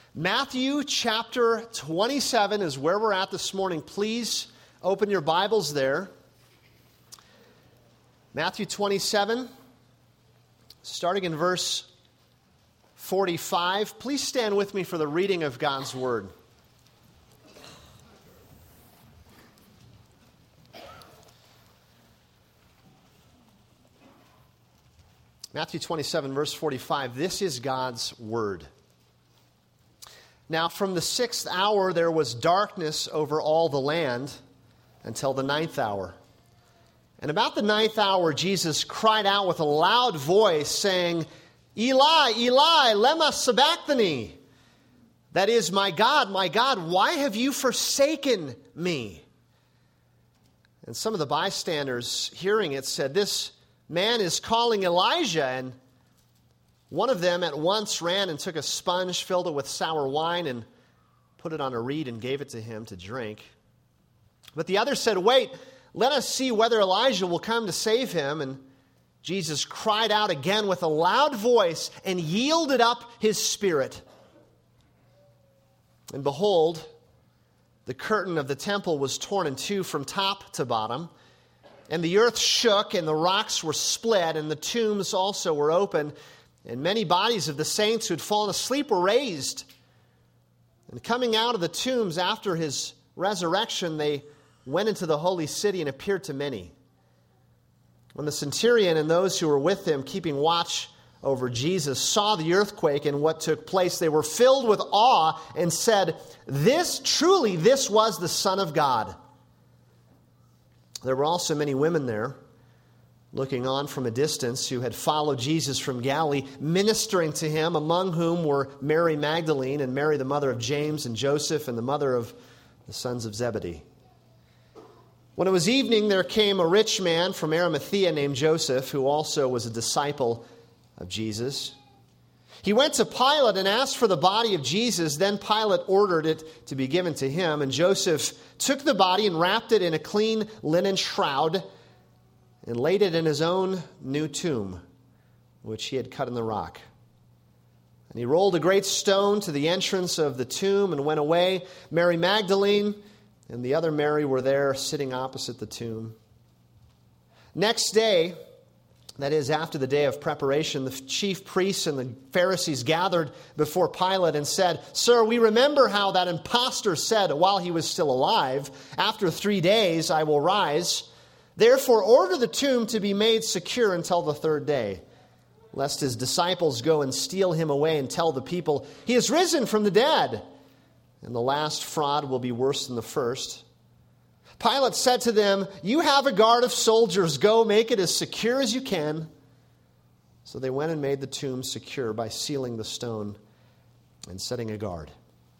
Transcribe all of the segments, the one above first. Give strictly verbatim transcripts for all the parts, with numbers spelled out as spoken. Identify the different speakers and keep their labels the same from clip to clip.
Speaker 1: Matthew chapter twenty-seven is where we're at this morning. Please open your Bibles there. Matthew twenty-seven, starting in verse forty-five. Please stand with me for the reading of God's Word. Matthew twenty-seven, verse forty-five. This is God's Word. Now from the sixth hour there was darkness over all the land until the ninth hour. And about the ninth hour Jesus cried out with a loud voice, saying, Eli, Eli, lema sabachthani. That is, my God, my God, why have you forsaken me? And some of the bystanders hearing it said, this man is calling Elijah. And one of them at once ran and took a sponge, filled it with sour wine, and put it on a reed and gave it to him to drink. But the other said, wait, let us see whether Elijah will come to save him. And Jesus cried out again with a loud voice and yielded up his spirit. And behold, the curtain of the temple was torn in two from top to bottom. And the earth shook, and the rocks were split, and the tombs also were opened. And many bodies of the saints who had fallen asleep were raised. And coming out of the tombs after his resurrection, they went into the holy city and appeared to many. When the centurion and those who were with him, keeping watch over Jesus, saw the earthquake and what took place, they were filled with awe and said, This, truly, this was the Son of God. There were also many women there, looking on from a distance, who had followed Jesus from Galilee, ministering to him, among whom were Mary Magdalene and Mary the mother of James and Joseph and the mother of the sons of Zebedee. When it was evening, there came a rich man from Arimathea named Joseph, who also was a disciple of Jesus. He went to Pilate and asked for the body of Jesus. Then Pilate ordered it to be given to him, and Joseph took the body and wrapped it in a clean linen shroud and laid it in his own new tomb, which he had cut in the rock. And he rolled a great stone to the entrance of the tomb and went away. Mary Magdalene and the other Mary were there sitting opposite the tomb. Next day, that is, after the day of preparation, the chief priests and the Pharisees gathered before Pilate and said, Sir, we remember how that impostor said while he was still alive, After three days I will rise. Therefore, order the tomb to be made secure until the third day, lest his disciples go and steal him away and tell the people, He is risen from the dead. And the last fraud will be worse than the first. Pilate said to them, You have a guard of soldiers. Go, make it as secure as you can. So they went and made the tomb secure by sealing the stone and setting a guard.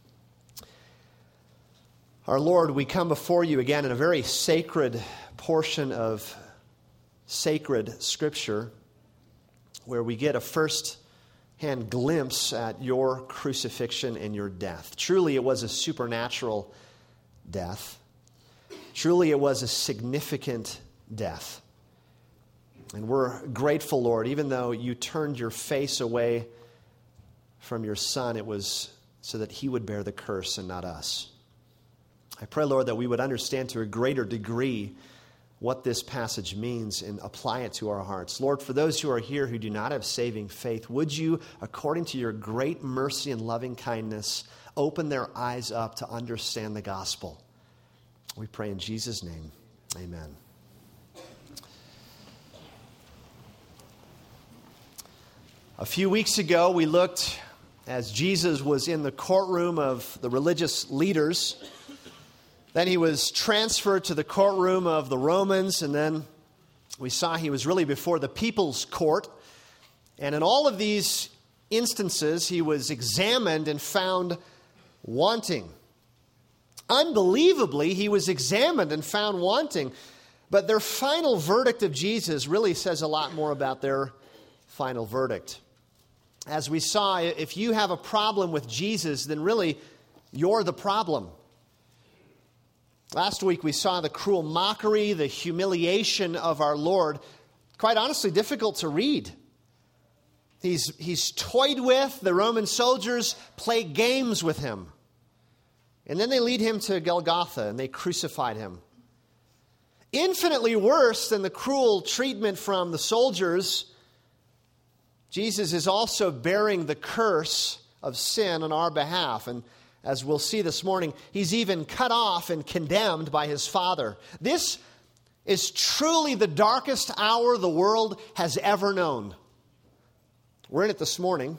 Speaker 1: Our Lord, we come before you again in a very sacred portion of sacred Scripture, where we get a first-hand glimpse at your crucifixion and your death. Truly, it was a supernatural death. Truly, it was a significant death. And we're grateful, Lord, even though you turned your face away from your Son, it was so that he would bear the curse and not us. I pray, Lord, that we would understand to a greater degree what this passage means and apply it to our hearts. Lord, for those who are here who do not have saving faith, would you, according to your great mercy and loving kindness, open their eyes up to understand the gospel? We pray in Jesus' name. Amen. A few weeks ago, we looked as Jesus was in the courtroom of the religious leaders. Then he was transferred to the courtroom of the Romans, and then we saw he was really before the people's court. And in all of these instances, he was examined and found wanting. Unbelievably, he was examined and found wanting. But their final verdict of Jesus really says a lot more about their final verdict. As we saw, if you have a problem with Jesus, then really you're the problem. Last week we saw the cruel mockery, the humiliation of our Lord. Quite honestly, difficult to read. He's, he's toyed with. The Roman soldiers play games with him. And then they lead him to Golgotha and they crucified him. Infinitely worse than the cruel treatment from the soldiers, Jesus is also bearing the curse of sin on our behalf. And as we'll see this morning, he's even cut off and condemned by his Father. This is truly the darkest hour the world has ever known. We're in it this morning.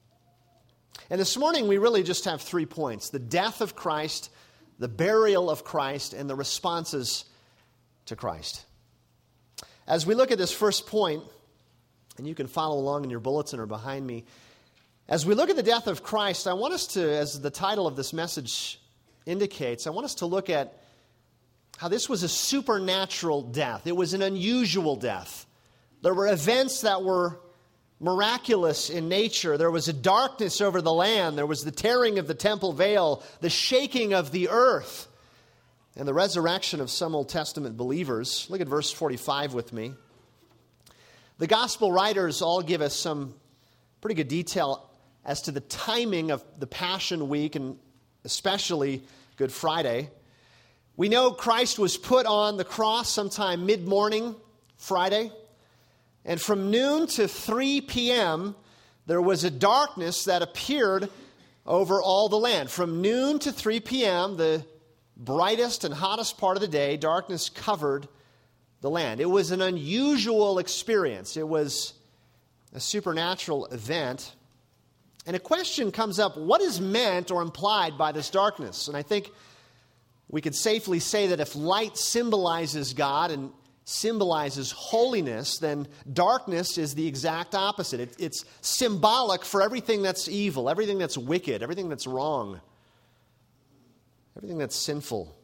Speaker 1: And this morning we really just have three points: the death of Christ, the burial of Christ, and the responses to Christ. As we look at this first point, and you can follow along in your bulletin or behind me, as we look at the death of Christ, I want us to, as the title of this message indicates, I want us to look at how this was a supernatural death. It was an unusual death. There were events that were miraculous in nature. There was a darkness over the land. There was the tearing of the temple veil, the shaking of the earth, and the resurrection of some Old Testament believers. Look at verse forty-five with me. The gospel writers all give us some pretty good detail as to the timing of the Passion Week, and especially Good Friday. We know Christ was put on the cross sometime mid-morning Friday. And from noon to three p.m., there was a darkness that appeared over all the land. From noon to three p.m., the brightest and hottest part of the day, darkness covered the land. It was an unusual experience. It was a supernatural event. And a question comes up: what is meant or implied by this darkness? And I think we could safely say that if light symbolizes God and symbolizes holiness, then darkness is the exact opposite. It, it's symbolic for everything that's evil, everything that's wicked, everything that's wrong, everything that's sinful.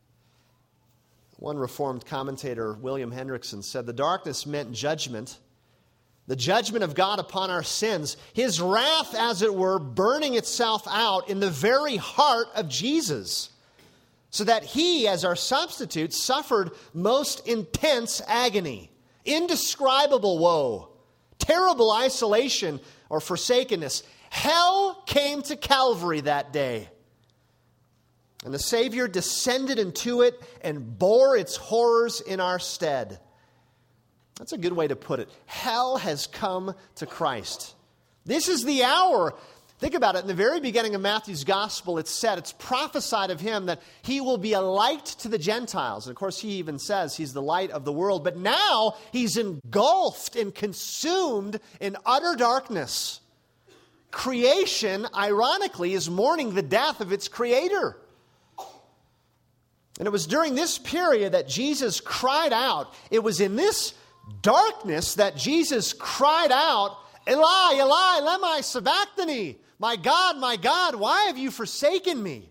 Speaker 1: One Reformed commentator, William Hendrickson, said the darkness meant judgment, the judgment of God upon our sins, his wrath, as it were, burning itself out in the very heart of Jesus, so that he, as our substitute, suffered most intense agony, indescribable woe, terrible isolation or forsakenness. Hell came to Calvary that day. And the Savior descended into it and bore its horrors in our stead. That's a good way to put it. Hell has come to Christ. This is the hour. Think about it. In the very beginning of Matthew's gospel, it's said, it's prophesied of him that he will be a light to the Gentiles. And of course, he even says he's the light of the world. But now he's engulfed and consumed in utter darkness. Creation, ironically, is mourning the death of its creator. And it was during this period that Jesus cried out. It was in this darkness that Jesus cried out, Eli, Eli, lema sabachthani. My God, my God, why have you forsaken me?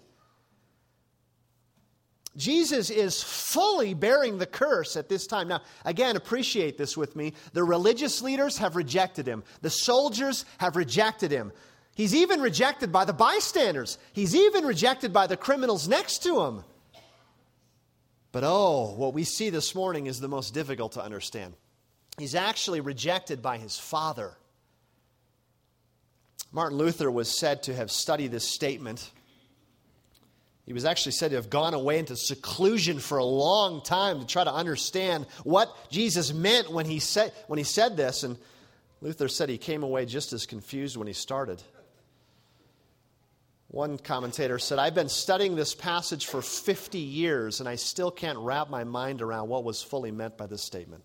Speaker 1: Jesus is fully bearing the curse at this time. Now, again, appreciate this with me. The religious leaders have rejected him. The soldiers have rejected him. He's even rejected by the bystanders. He's even rejected by the criminals next to him. But oh, what we see this morning is the most difficult to understand. He's actually rejected by his Father. Martin Luther was said to have studied this statement. He was actually said to have gone away into seclusion for a long time to try to understand what Jesus meant when he said, when he said this. And Luther said he came away just as confused when he started. One commentator said, I've been studying this passage for fifty years and I still can't wrap my mind around what was fully meant by this statement.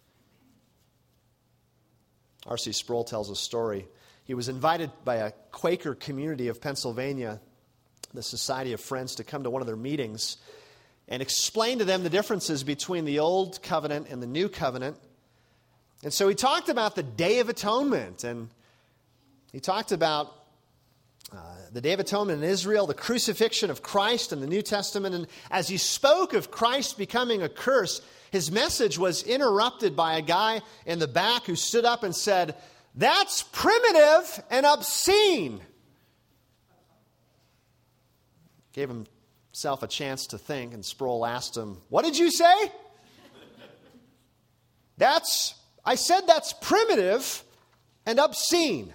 Speaker 1: R C Sproul tells a story. He was invited by a Quaker community of Pennsylvania, the Society of Friends, to come to one of their meetings and explain to them the differences between the Old Covenant and the New Covenant. And so he talked about the Day of Atonement, and he talked about uh, the Day of Atonement in Israel, the crucifixion of Christ in the New Testament. And as he spoke of Christ becoming a curse, his message was interrupted by a guy in the back who stood up and said, "That's primitive and obscene." Gave himself a chance to think, and Sproul asked him, "What did you say?" "That's, I said that's primitive and obscene.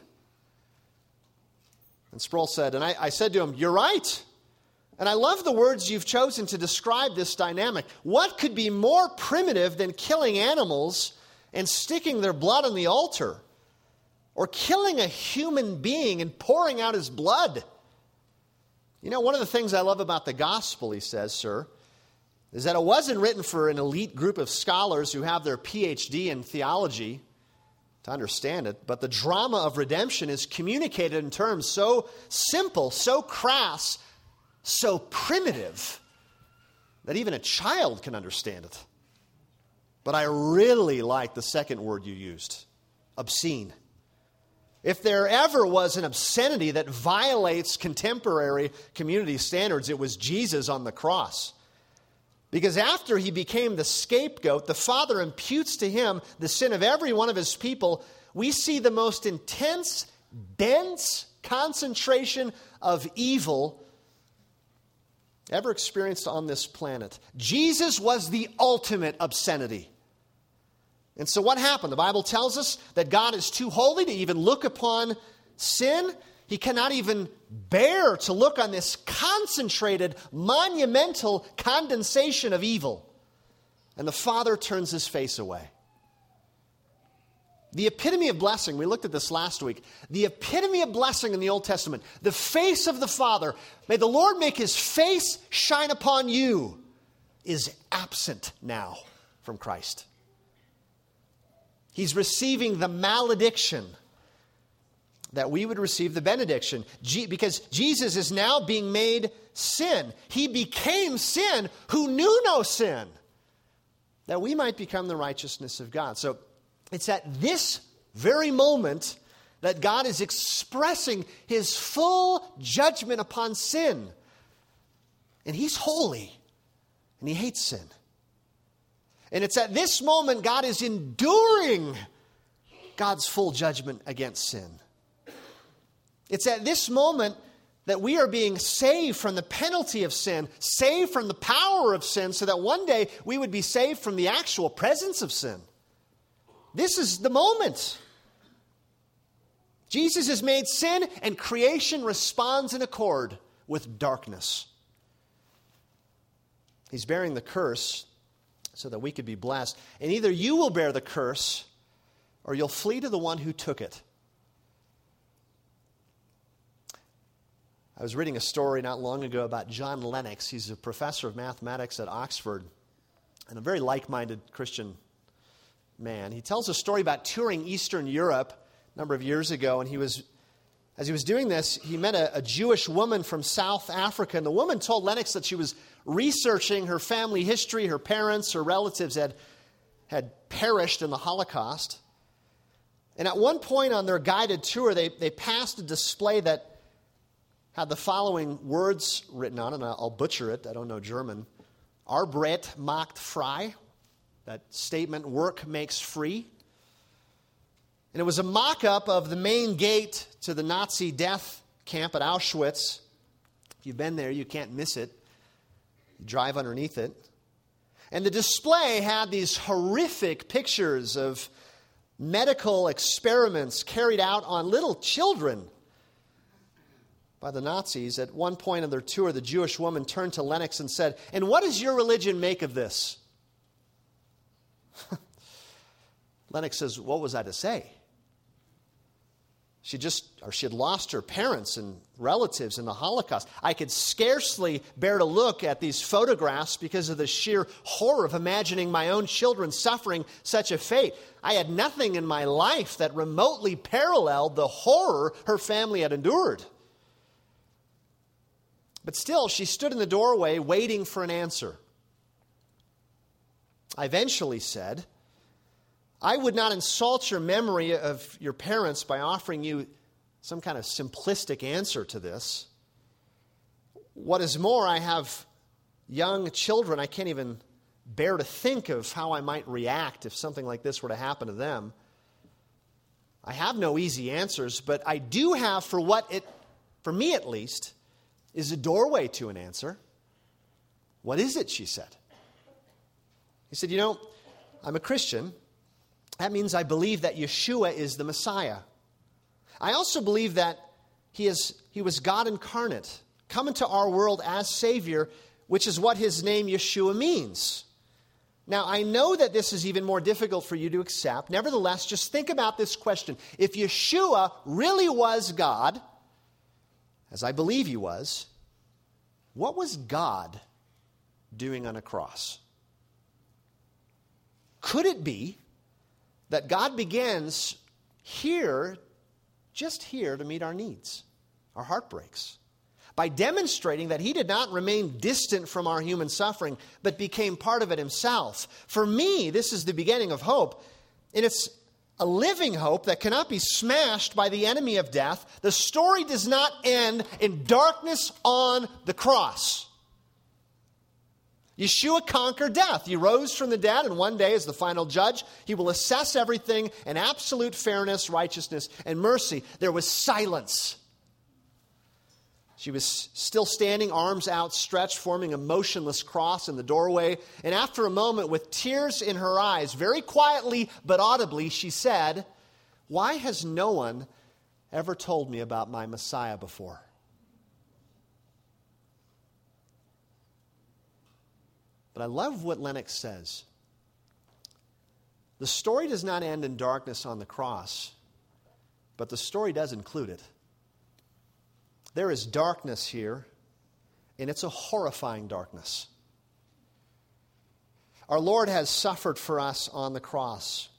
Speaker 1: And Sproul said, and I, I said to him, you're right. And I love the words you've chosen to describe this dynamic. What could be more primitive than killing animals and sticking their blood on the altar? Or killing a human being and pouring out his blood? You know, one of the things I love about the gospel, he says, sir, is that it wasn't written for an elite group of scholars who have their P H D in theology to understand it, but the drama of redemption is communicated in terms so simple, so crass, so primitive, that even a child can understand it. But I really like the second word you used, obscene. If there ever was an obscenity that violates contemporary community standards, it was Jesus on the cross. Because after he became the scapegoat, the Father imputes to him the sin of every one of his people. We see the most intense, dense concentration of evil ever experienced on this planet. Jesus was the ultimate obscenity. And so what happened? The Bible tells us that God is too holy to even look upon sin. He cannot even bear to look on this concentrated, monumental condensation of evil. And the Father turns his face away. The epitome of blessing, we looked at this last week, the epitome of blessing in the Old Testament, the face of the Father, may the Lord make his face shine upon you, is absent now from Christ. He's receiving the malediction that we would receive the benediction. Because Jesus is now being made sin. He became sin who knew no sin, that we might become the righteousness of God. So it's at this very moment that God is expressing his full judgment upon sin. And he's holy, and he hates sin. And it's at this moment God is enduring God's full judgment against sin. It's at this moment that we are being saved from the penalty of sin, saved from the power of sin, so that one day we would be saved from the actual presence of sin. This is the moment. Jesus has made sin, and creation responds in accord with darkness. He's bearing the curse so that we could be blessed. And either you will bear the curse, or you'll flee to the one who took it. I was reading a story not long ago about John Lennox. He's a professor of mathematics at Oxford and a very like-minded Christian man. He tells a story about touring Eastern Europe a number of years ago, and he was, as he was doing this, he met a, a Jewish woman from South Africa, and the woman told Lennox that she was researching her family history. Her parents, her relatives had, had perished in the Holocaust. And at one point on their guided tour, they, they passed a display that had the following words written on it, and I'll butcher it, I don't know German. Arbeit macht frei. That statement, work makes free. And it was a mock-up of the main gate to the Nazi death camp at Auschwitz. If you've been there, you can't miss it. You drive underneath it. And the display had these horrific pictures of medical experiments carried out on little children by the Nazis. At one point of their tour, the Jewish woman turned to Lennox and said, "And what does your religion make of this?" Lennox says, "What was I to say?" She just, or she had lost her parents and relatives in the Holocaust. I could scarcely bear to look at these photographs because of the sheer horror of imagining my own children suffering such a fate. I had nothing in my life that remotely paralleled the horror her family had endured. But still, she stood in the doorway waiting for an answer. I eventually said, "I would not insult your memory of your parents by offering you some kind of simplistic answer to this. What is more, I have young children. I can't even bear to think of how I might react if something like this were to happen to them. I have no easy answers, but I do have, for what it, for me at least, is a doorway to an answer." "What is it?" she said. He said, "You know, I'm a Christian. That means I believe that Yeshua is the Messiah, I also believe that he is he was God incarnate, come into our world as Savior, which is what his name Yeshua means. Now, I know that this is even more difficult for you to accept. Nevertheless, just think about this question. If Yeshua really was God, as I believe he was, what was God doing on a cross? Could it be that God begins here, just here, to meet our needs, our heartbreaks, by demonstrating that he did not remain distant from our human suffering, but became part of it himself? For me, this is the beginning of hope, and it's a living hope that cannot be smashed by the enemy of death. The story does not end in darkness on the cross. Yeshua conquered death. He rose from the dead, and one day, as the final judge, he will assess everything in absolute fairness, righteousness, and mercy. There was silence. She was still standing, arms outstretched, forming a motionless cross in the doorway. And after a moment, with tears in her eyes, very quietly but audibly, she said, "Why has no one ever told me about my Messiah before?" But I love what Lennox says. The story does not end in darkness on the cross, but the story does include it. There is darkness here, and it's a horrifying darkness. Our Lord has suffered for us on the cross.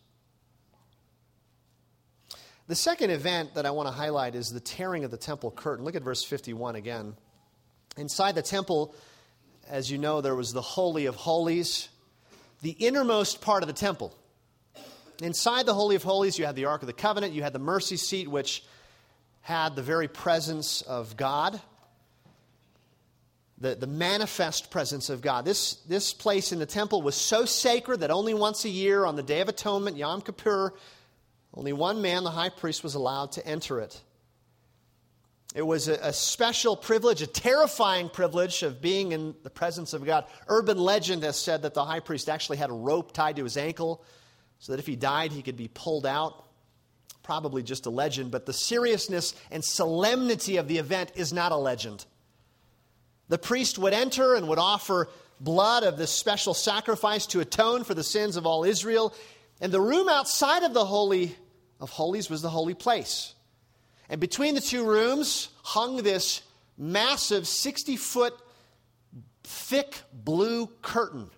Speaker 1: The second event that I want to highlight is the tearing of the temple curtain. Look at verse fifty-one again. Inside the temple, as you know, there was the Holy of Holies, the innermost part of the temple. Inside the Holy of Holies, you had the Ark of the Covenant, you had the mercy seat, which had the very presence of God, the, the manifest presence of God. This, this place in the temple was so sacred that only once a year, on the Day of Atonement, Yom Kippur, only one man, the high priest, was allowed to enter it. It was a, a special privilege, a terrifying privilege of being in the presence of God. Urban legend has said that the high priest actually had a rope tied to his ankle so that if he died, he could be pulled out. Probably just a legend, but the seriousness and solemnity of the event is not a legend. The priest would enter and would offer blood of this special sacrifice to atone for the sins of all Israel. And the room outside of the Holy of Holies was the holy place. And between the two rooms hung this massive sixty-foot thick blue curtain.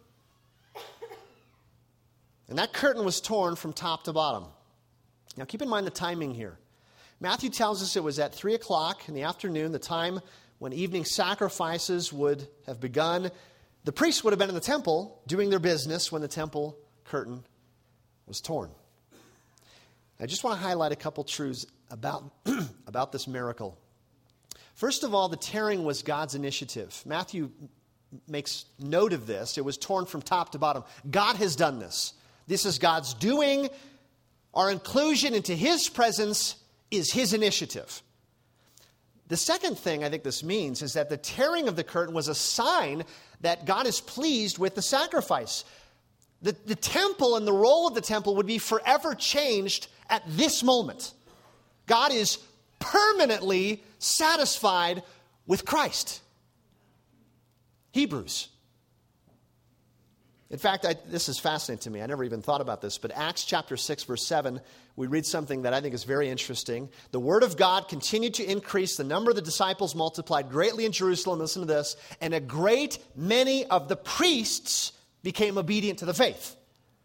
Speaker 1: And that curtain was torn from top to bottom. Now keep in mind the timing here. Matthew tells us it was at three o'clock in the afternoon, the time when evening sacrifices would have begun. The priests would have been in the temple doing their business when the temple curtain was torn. I just want to highlight a couple truths about, about this miracle. First of all, the tearing was God's initiative. Matthew makes note of this. It was torn from top to bottom. God has done this. This is God's doing. Our inclusion into his presence is his initiative. The second thing I think this means is that the tearing of the curtain was a sign that God is pleased with the sacrifice. The, the temple and the role of the temple would be forever changed at this moment. God is permanently satisfied with Christ. Hebrews. In fact, I, this is fascinating to me. I never even thought about this, but Acts chapter six, verse seven, we read something that I think is very interesting. The word of God continued to increase. The number of the disciples multiplied greatly in Jerusalem. Listen to this. And a great many of the priests became obedient to the faith.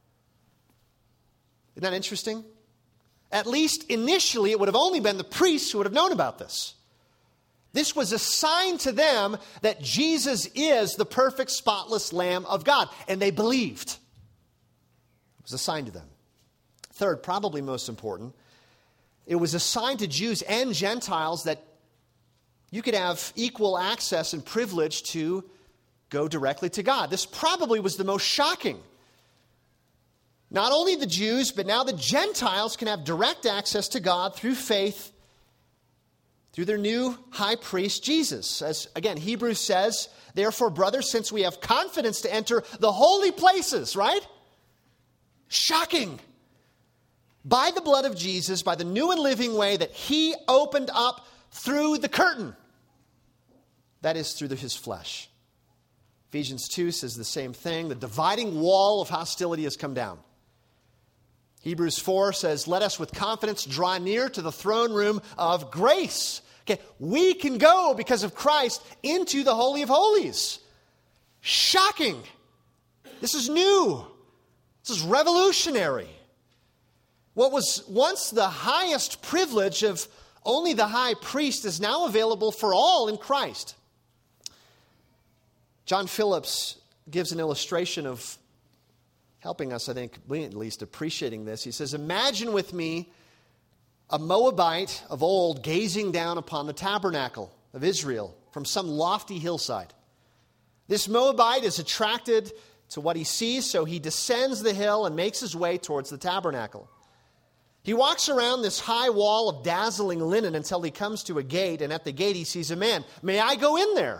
Speaker 1: Isn't that interesting? At least initially, it would have only been the priests who would have known about this. This was a sign to them that Jesus is the perfect, spotless Lamb of God. And they believed. It was a sign to them. Third, probably most important, it was a sign to Jews and Gentiles that you could have equal access and privilege to go directly to God. This probably was the most shocking. Not only the Jews, but now the Gentiles can have direct access to God through faith through their new high priest, Jesus. As, again, Hebrews says, therefore, brothers, since we have confidence to enter the holy places, right? Shocking. by the blood of Jesus, by the new and living way that he opened up through the curtain. That is, through the, his flesh. Ephesians two says the same thing. The dividing wall of hostility has come down. Hebrews four says, let us with confidence draw near to the throne room of grace. Okay, we can go because of Christ into the Holy of Holies. Shocking. This is new. This is revolutionary. What was once the highest privilege of only the high priest is now available for all in Christ. John Phillips gives an illustration of helping us, I think, at least appreciating this. He says, imagine with me a Moabite of old gazing down upon the tabernacle of Israel from some lofty hillside. This Moabite is attracted to what he sees, so he descends the hill and makes his way towards the tabernacle. He walks around this high wall of dazzling linen until he comes to a gate, and at the gate he sees a man. May I go in there?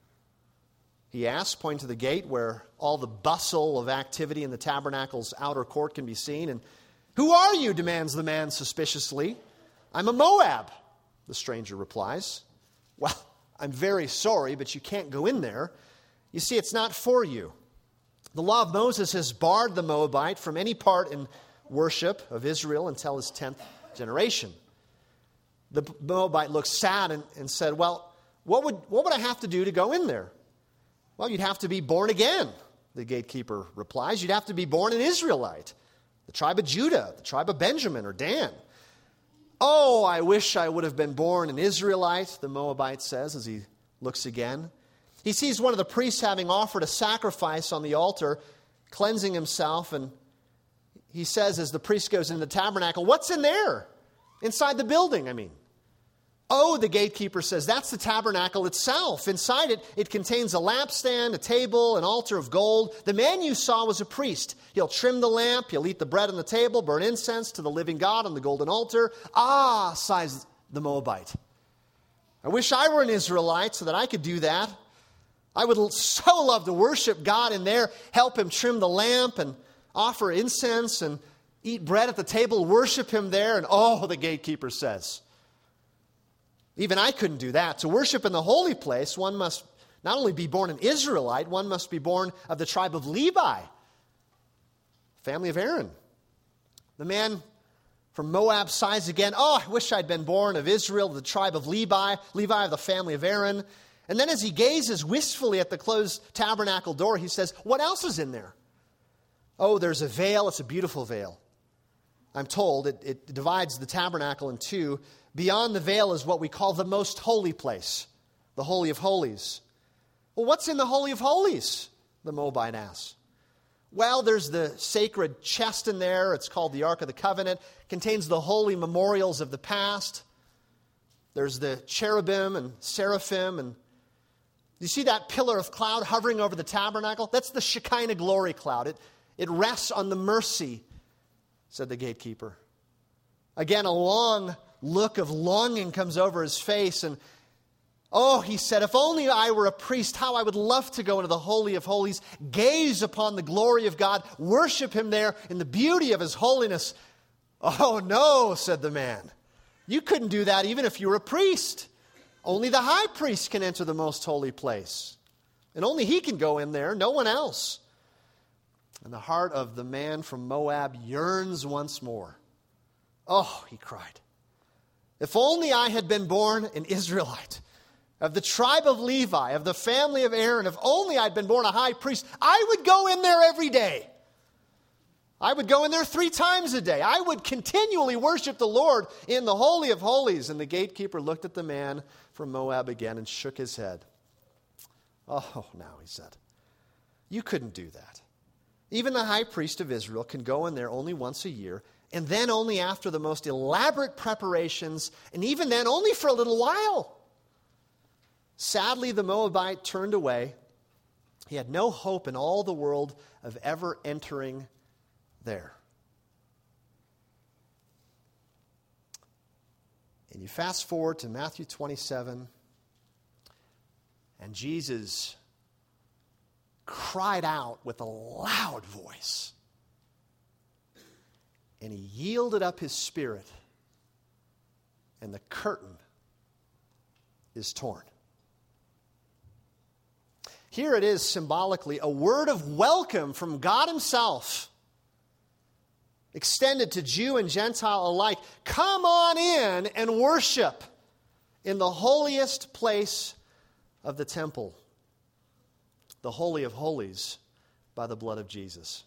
Speaker 1: He asks, pointing to the gate where all the bustle of activity in the tabernacle's outer court can be seen. And who are you? Demands the man suspiciously. I'm a Moab, the stranger replies. Well, I'm very sorry, but you can't go in there. You see, it's not for you. The law of Moses has barred the Moabite from any part in worship of Israel until his tenth generation. The Moabite looked sad and, and said, well, what would, what would I have to do to go in there? Well, you'd have to be born again, the gatekeeper replies. You'd have to be born an Israelite, the tribe of Judah, the tribe of Benjamin or Dan. Oh, I wish I would have been born an Israelite, the Moabite says as he looks again. He sees one of the priests having offered a sacrifice on the altar, cleansing himself, and he says as the priest goes into the tabernacle, what's in there? Inside the building, I mean. Oh, the gatekeeper says, that's the tabernacle itself. Inside it, it contains a lampstand, a table, an altar of gold. The man you saw was a priest. He'll trim the lamp, he'll eat the bread on the table, burn incense to the living God on the golden altar. Ah, sighs the Moabite. I wish I were an Israelite so that I could do that. I would so love to worship God in there, help him trim the lamp and offer incense and eat bread at the table, worship him there. And oh, the gatekeeper says, even I couldn't do that. To worship in the holy place, one must not only be born an Israelite, one must be born of the tribe of Levi, family of Aaron. The man from Moab sighs again, oh, I wish I'd been born of Israel, the tribe of Levi, Levi of the family of Aaron. And then as he gazes wistfully at the closed tabernacle door, he says, what else is in there? Oh, there's a veil. It's a beautiful veil. I'm told it, it divides the tabernacle in two. Beyond the veil is what we call the most holy place, the Holy of Holies. Well, what's in the Holy of Holies? The Moabite asks. Well, there's the sacred chest in there. It's called the Ark of the Covenant. It contains the holy memorials of the past. There's the cherubim and seraphim. And you see that pillar of cloud hovering over the tabernacle? That's the Shekinah glory cloud. It, it rests on the mercy, said the gatekeeper. Again, a long look of longing comes over his face. And, oh, he said, if only I were a priest, how I would love to go into the Holy of Holies, gaze upon the glory of God, worship him there in the beauty of his holiness. Oh, no, said the man. You couldn't do that even if you were a priest. Only the high priest can enter the most holy place. And only he can go in there, no one else. And the heart of the man from Moab yearns once more. Oh, he cried. If only I had been born an Israelite, of the tribe of Levi, of the family of Aaron, if only I'd been born a high priest, I would go in there every day. I would go in there three times a day. I would continually worship the Lord in the Holy of Holies. And the gatekeeper looked at the man from Moab again and shook his head. Oh, now, he said, you couldn't do that. Even the high priest of Israel can go in there only once a year, and then only after the most elaborate preparations, and even then only for a little while. Sadly, the Moabite turned away. He had no hope in all the world of ever entering there. And you fast forward to Matthew twenty-seven, and Jesus cried out with a loud voice, and he yielded up his spirit, and the curtain is torn. Here it is symbolically a word of welcome from God himself, extended to Jew and Gentile alike. Come on in and worship in the holiest place of the temple, the Holy of Holies, by the blood of Jesus.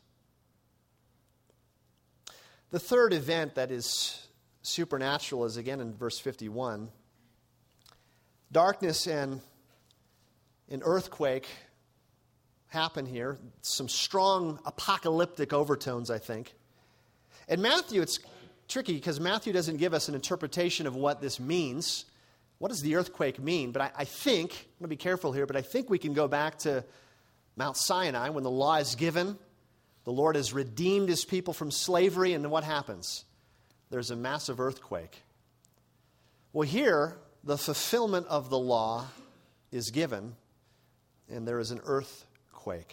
Speaker 1: The third event that is supernatural is again in verse fifty-one. Darkness and an earthquake happen here. Some strong apocalyptic overtones, I think. And Matthew, it's tricky because Matthew doesn't give us an interpretation of what this means. What does the earthquake mean? But I, I think, I'm going to be careful here, but I think we can go back to Mount Sinai when the law is given. The Lord has redeemed his people from slavery, and what happens? There's a massive earthquake. Well, here, the fulfillment of the law is given, and there is an earthquake.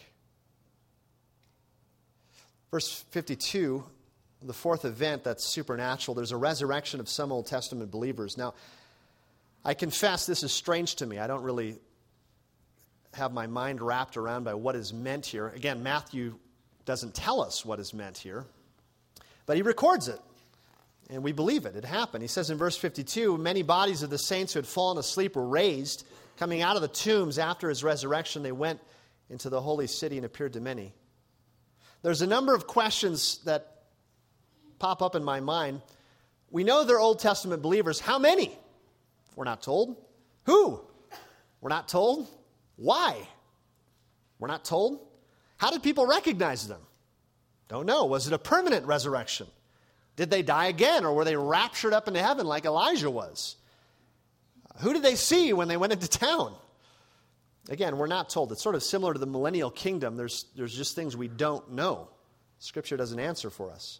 Speaker 1: Verse fifty-two, the fourth event that's supernatural, there's a resurrection of some Old Testament believers. Now, I confess this is strange to me. I don't really have my mind wrapped around by what is meant here. Again, Matthew doesn't tell us what is meant here, but he records it, and we believe it. It happened. He says in verse fifty-two, many bodies of the saints who had fallen asleep were raised. Coming out of the tombs after his resurrection, they went into the holy city and appeared to many. There's a number of questions that pop up in my mind. We know they're Old Testament believers. How many? We're not told. Who? We're not told. Why? We're not told. How did people recognize them? Don't know. Was it a permanent resurrection? Did they die again, or were they raptured up into heaven like Elijah was? Who did they see when they went into town? Again, we're not told. It's sort of similar to the millennial kingdom. There's, there's just things we don't know. Scripture doesn't answer for us.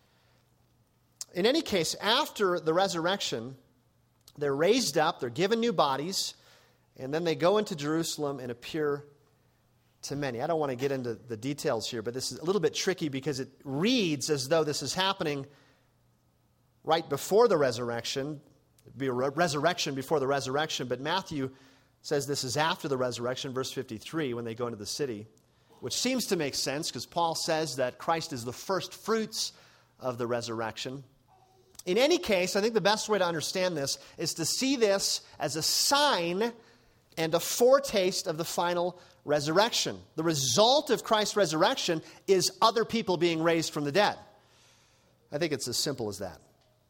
Speaker 1: In any case, after the resurrection, they're raised up, they're given new bodies, and then they go into Jerusalem and appear to many. I don't want to get into the details here, but this is a little bit tricky because it reads as though this is happening right before the resurrection. It'd be a re- resurrection before the resurrection, but Matthew says this is after the resurrection, verse fifty-three, when they go into the city, which seems to make sense because Paul says that Christ is the first fruits of the resurrection. In any case, I think the best way to understand this is to see this as a sign and a foretaste of the final resurrection. The result of Christ's resurrection is other people being raised from the dead. I think it's as simple as that.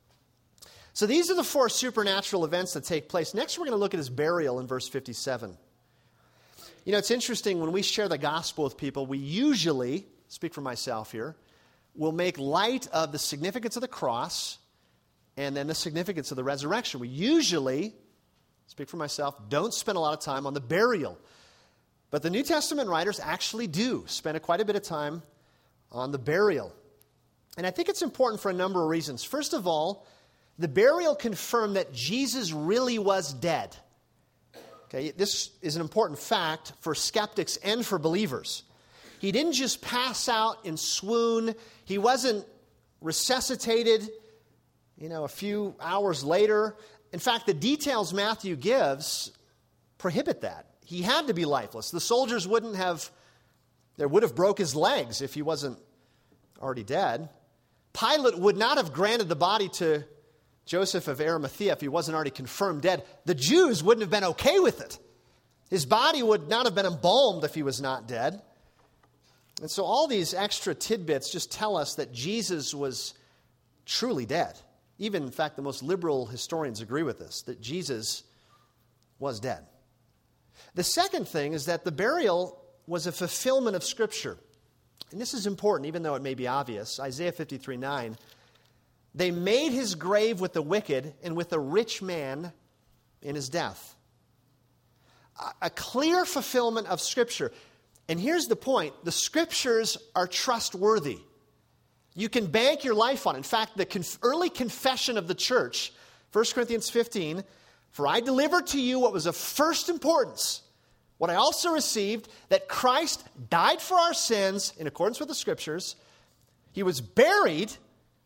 Speaker 1: So these are the four supernatural events that take place. Next, we're going to look at his burial in verse fifty-seven. You know, it's interesting when we share the gospel with people, we usually, speak for myself here, will make light of the significance of the cross and then the significance of the resurrection. We usually, speak for myself, don't spend a lot of time on the burial. But the New Testament writers actually do spend a quite a bit of time on the burial. And I think it's important for a number of reasons. First of all, the burial confirmed that Jesus really was dead. Okay, this is an important fact for skeptics and for believers. He didn't just pass out and swoon. He wasn't resuscitated, you know, a few hours later. In fact, the details Matthew gives prohibit that. He had to be lifeless. The soldiers wouldn't have, they would have broke his legs if he wasn't already dead. Pilate would not have granted the body to Joseph of Arimathea if he wasn't already confirmed dead. The Jews wouldn't have been okay with it. His body would not have been embalmed if he was not dead. And so all these extra tidbits just tell us that Jesus was truly dead. Even, in fact, the most liberal historians agree with this, that Jesus was dead. The second thing is that the burial was a fulfillment of Scripture. And this is important, even though it may be obvious. Isaiah fifty-three nine, they made his grave with the wicked and with a rich man in his death. A clear fulfillment of Scripture. And here's the point. The Scriptures are trustworthy. You can bank your life on it. In fact, the conf- early confession of the church, First Corinthians fifteen, for I delivered to you what was of first importance, what I also received, that Christ died for our sins in accordance with the Scriptures. He was buried,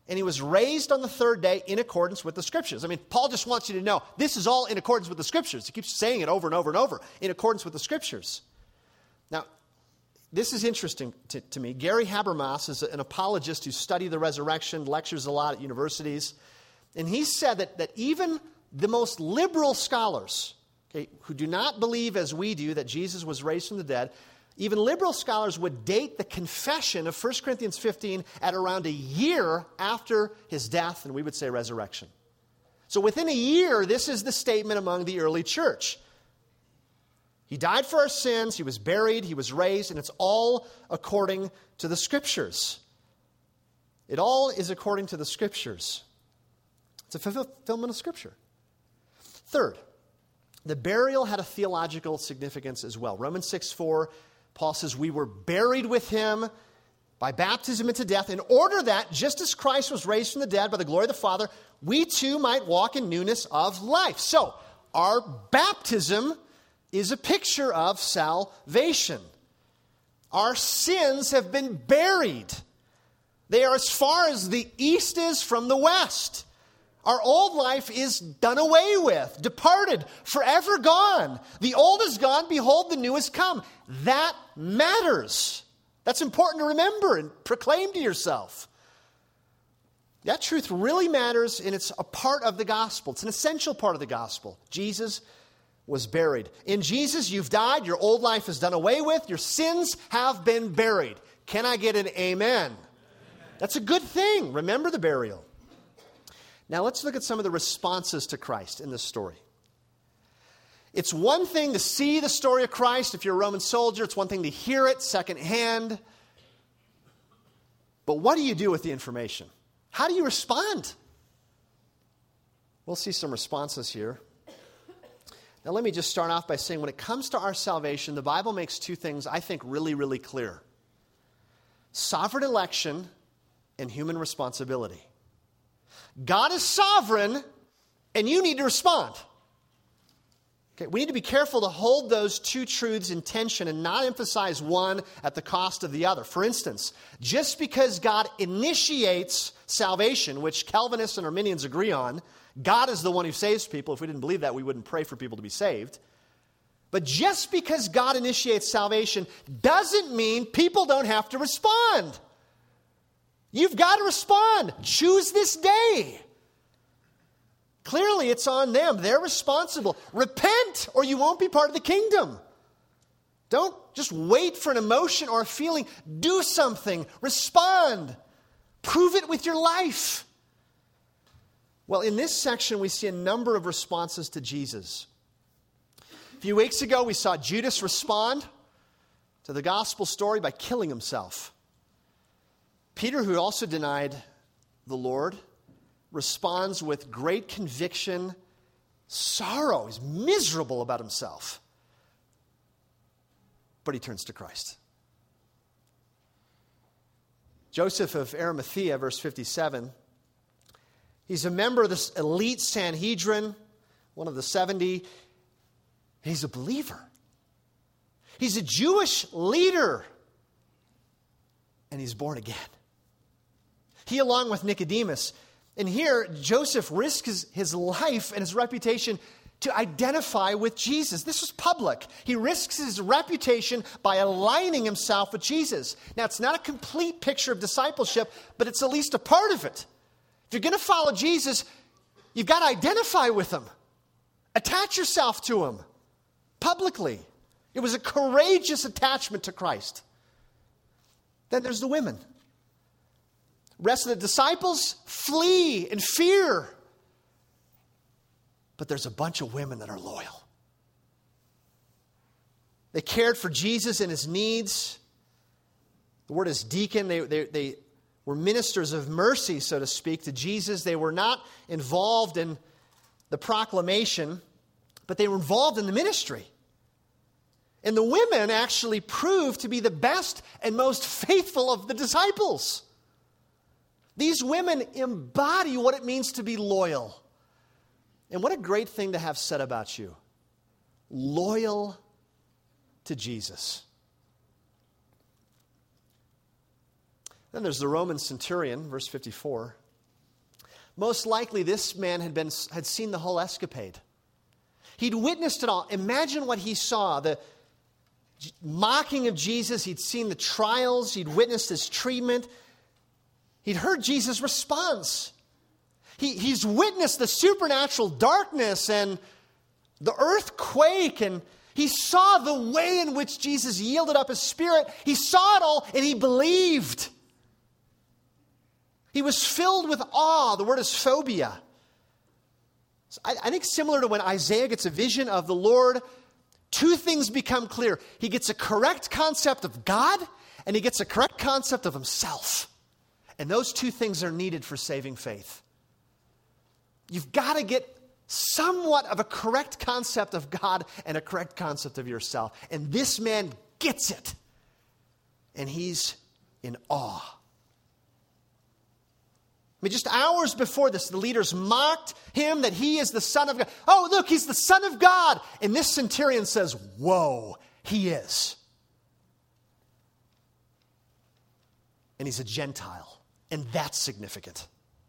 Speaker 1: and he was raised on the third day in accordance with the Scriptures. I mean, Paul just wants you to know, this is all in accordance with the Scriptures. He keeps saying it over and over and over, in accordance with the Scriptures. Now, this is interesting to, to me. Gary Habermas is an apologist who studied the resurrection, lectures a lot at universities, and he said that, that even the most liberal scholars, okay, who do not believe as we do that Jesus was raised from the dead, even liberal scholars would date the confession of First Corinthians fifteen at around a year after his death, and we would say resurrection. So within a year, this is the statement among the early church. He died for our sins, he was buried, he was raised, and it's all according to the Scriptures. It all is according to the Scriptures. It's a fulfillment of Scripture. Third, the burial had a theological significance as well. Romans six four, Paul says, we were buried with him by baptism into death, in order that, just as Christ was raised from the dead by the glory of the Father, we too might walk in newness of life. So, our baptism is a picture of salvation. Our sins have been buried. They are as far as the east is from the west. Our old life is done away with, departed, forever gone. The old is gone, behold, the new has come. That matters. That's important to remember and proclaim to yourself. That truth really matters, and it's a part of the gospel. It's an essential part of the gospel. Jesus was buried. In Jesus, you've died, your old life is done away with, your sins have been buried. Can I get an amen? Amen. That's a good thing. Remember the burial. Now let's look at some of the responses to Christ in this story. It's one thing to see the story of Christ if you're a Roman soldier. It's one thing to hear it secondhand. But what do you do with the information? How do you respond? We'll see some responses here. Now let me just start off by saying when it comes to our salvation, the Bible makes two things I think really, really clear. Sovereign election and human responsibility. God is sovereign, and you need to respond. Okay, we need to be careful to hold those two truths in tension and not emphasize one at the cost of the other. For instance, just because God initiates salvation, which Calvinists and Arminians agree on, God is the one who saves people. If we didn't believe that, we wouldn't pray for people to be saved. But just because God initiates salvation doesn't mean people don't have to respond. You've got to respond. Choose this day. Clearly, it's on them. They're responsible. Repent, or you won't be part of the kingdom. Don't just wait for an emotion or a feeling. Do something. Respond. Prove it with your life. Well, in this section, we see a number of responses to Jesus. A few weeks ago, we saw Judas respond to the gospel story by killing himself. Peter, who also denied the Lord, responds with great conviction, sorrow. He's miserable about himself. But he turns to Christ. Joseph of Arimathea, verse fifty-seven, he's a member of this elite Sanhedrin, one of the seventy. He's a believer. He's a Jewish leader. And he's born again. He, along with Nicodemus, and here Joseph risks his, his life and his reputation to identify with Jesus. This was public. He risks his reputation by aligning himself with Jesus. Now, it's not a complete picture of discipleship, but it's at least a part of it. If you're going to follow Jesus, you've got to identify with him. Attach yourself to him publicly. It was a courageous attachment to Christ. Then there's the women. Rest of the disciples flee in fear. But there's a bunch of women that are loyal. They cared for Jesus and his needs. The word is deacon. They, they, they were ministers of mercy, so to speak, to Jesus. They were not involved in the proclamation, but they were involved in the ministry. And the women actually proved to be the best and most faithful of the disciples. These women embody what it means to be loyal. And what a great thing to have said about you. Loyal to Jesus. Then there's the Roman centurion, verse fifty-four. most likely this man had been had seen the whole escapade. He'd witnessed it all. Imagine what he saw, the mocking of Jesus. He'd seen the trials. He'd witnessed his treatment. He'd heard Jesus' response. He, he's witnessed the supernatural darkness and the earthquake, and he saw the way in which Jesus yielded up his spirit. He saw it all, and he believed. He was filled with awe. The word is phobia. I, I think similar to when Isaiah gets a vision of the Lord, two things become clear. He gets a correct concept of God, and he gets a correct concept of himself. And those two things are needed for saving faith. You've got to get somewhat of a correct concept of God and a correct concept of yourself. And this man gets it. And he's in awe. I mean, just hours before this, the leaders mocked him that he is the Son of God. Oh, look, he's the Son of God. And this centurion says, whoa, he is. And he's a Gentile. And that's significant.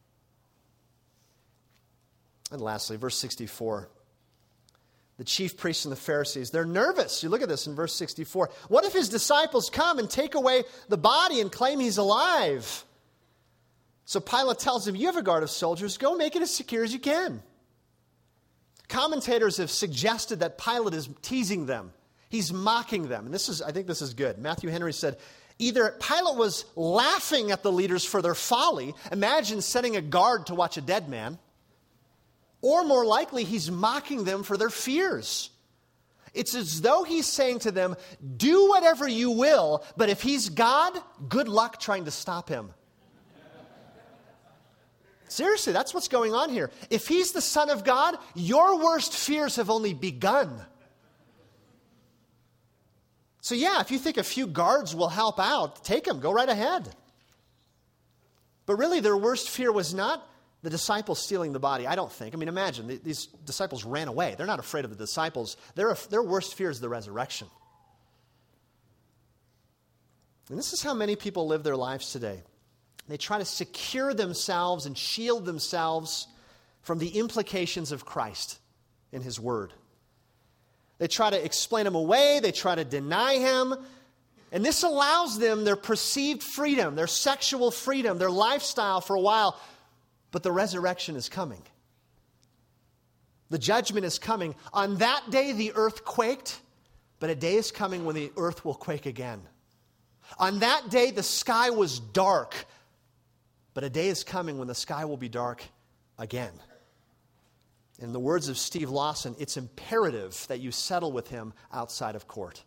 Speaker 1: And lastly, verse sixty-four. The chief priests and the Pharisees, they're nervous. You look at this in verse sixty-four. What if his disciples come and take away the body and claim he's alive? So Pilate tells him, you have a guard of soldiers. Go make it as secure as you can. Commentators have suggested that Pilate is teasing them. He's mocking them. And this is, I think this is good. Matthew Henry said, either Pilate was laughing at the leaders for their folly. Imagine setting a guard to watch a dead man. Or more likely, he's mocking them for their fears. It's as though he's saying to them, do whatever you will, but if he's God, good luck trying to stop him. Seriously, that's what's going on here. If he's the Son of God, your worst fears have only begun. So yeah, if you think a few guards will help out, take them, go right ahead. But really, their worst fear was not the disciples stealing the body, I don't think. I mean, imagine, these disciples ran away. They're not afraid of the disciples. Their, their worst fear is the resurrection. And this is how many people live their lives today. They try to secure themselves and shield themselves from the implications of Christ in His Word. They try to explain Him away. They try to deny Him. And this allows them their perceived freedom, their sexual freedom, their lifestyle for a while. But the resurrection is coming. The judgment is coming. On that day, the earth quaked, but a day is coming when the earth will quake again. On that day, the sky was dark, but a day is coming when the sky will be dark again. In the words of Steve Lawson, it's imperative that you settle with him outside of court.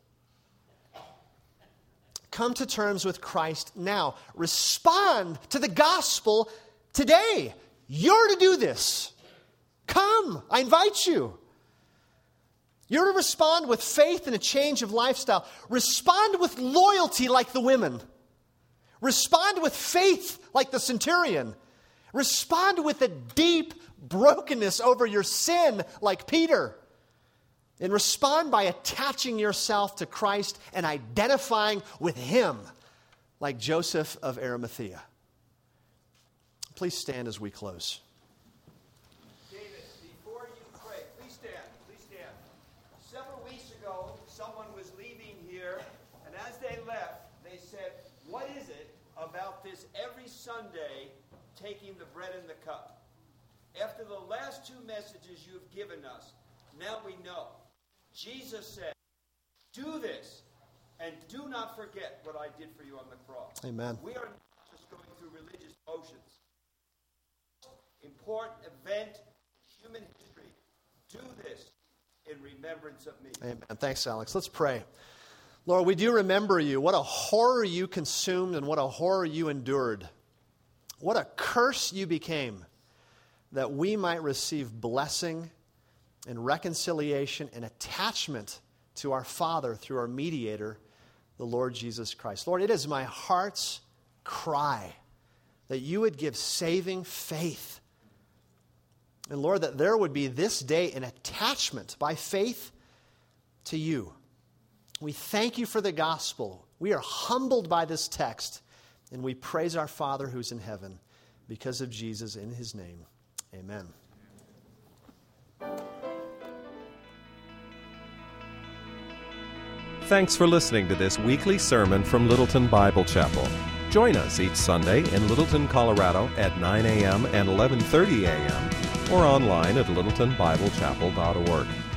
Speaker 1: Come to terms with Christ now. Respond to the gospel today. You're to do this. Come, I invite you. You're to respond with faith and a change of lifestyle. Respond with loyalty like the women. Respond with faith like the centurion. Respond with a deep brokenness over your sin like Peter. And respond by attaching yourself to Christ and identifying with Him like Joseph of Arimathea. Please stand as we close.
Speaker 2: David, before you pray, please stand, please stand. Several weeks ago, someone was leaving here, and as they left, they said, what is it about this every Sunday taking the bread and the cup? After the last two messages you've given us, now we know. Jesus said, do this, and do not forget what I did for you on the cross.
Speaker 1: Amen.
Speaker 2: We are not just going through religious motions. Important event in human history. Do this in remembrance of me.
Speaker 1: Amen. Thanks, Alex. Let's pray. Lord, we do remember you. What a horror you consumed and what a horror you endured. What a curse you became that we might receive blessing and reconciliation and attachment to our Father through our mediator, the Lord Jesus Christ. Lord, it is my heart's cry that you would give saving faith. And Lord, that there would be this day an attachment by faith to you. We thank you for the gospel. We are humbled by this text, and we praise our Father who's in heaven because of Jesus in His name. Amen.
Speaker 3: Thanks for listening to this weekly sermon from Littleton Bible Chapel. Join us each Sunday in Littleton, Colorado at nine a.m. and eleven thirty a.m. or online at littleton bible chapel dot org.